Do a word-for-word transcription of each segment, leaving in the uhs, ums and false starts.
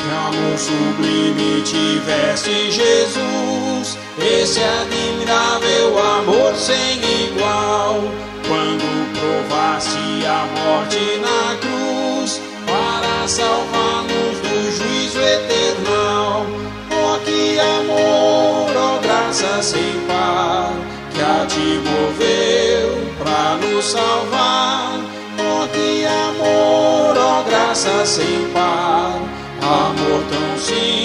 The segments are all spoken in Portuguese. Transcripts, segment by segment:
Que amor sublime tiveste, Jesus, esse admirável amor sem igual. Quando provaste a morte na cruz, para salvar-nos do juízo eternal. Oh, que amor, oh graça sem par, que a ti moveu para nos salvar. Oh, que amor, oh graça sem par, amor tão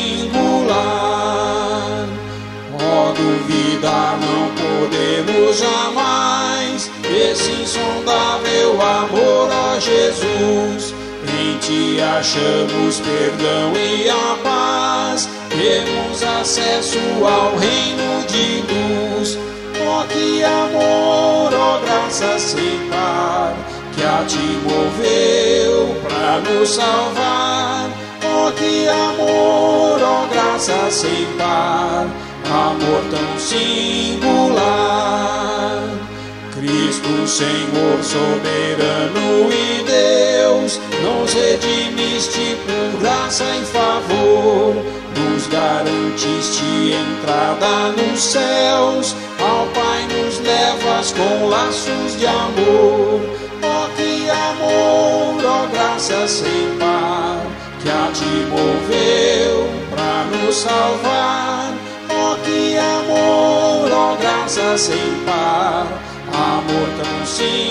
singular. Oh, duvidar não podemos jamais esse insondável amor, ó Jesus. Em ti achamos perdão e a paz, temos acesso ao reino de luz. Oh, que amor, oh graça sem par, que a ti moveu para nos salvar. Oh, que amor, oh graça sem par, amor tão singular. Cristo, Senhor soberano e Deus, nos redimiste por graça e favor, nos garantiste entrada nos céus, ao Pai nos levas com laços de amor. Oh, que amor, oh graça sem par, que a ti moveu para nos salvar. Oh, que amor, oh graça sem par, amor tão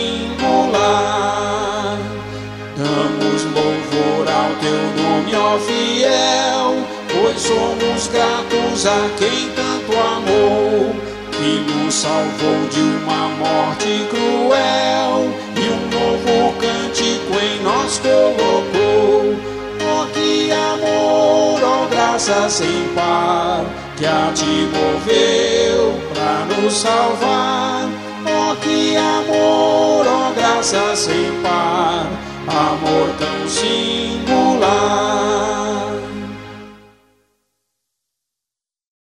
singular. Damos louvor ao teu nome, ó fiel, pois somos gratos a quem tanto amou, que nos salvou de uma morte cruel e um novo cântico em nós colocou. Oh, que amor, oh graça sem par, que a ti moveu para nos salvar. Oh, que amor, oh graça sem par, amor tão singular.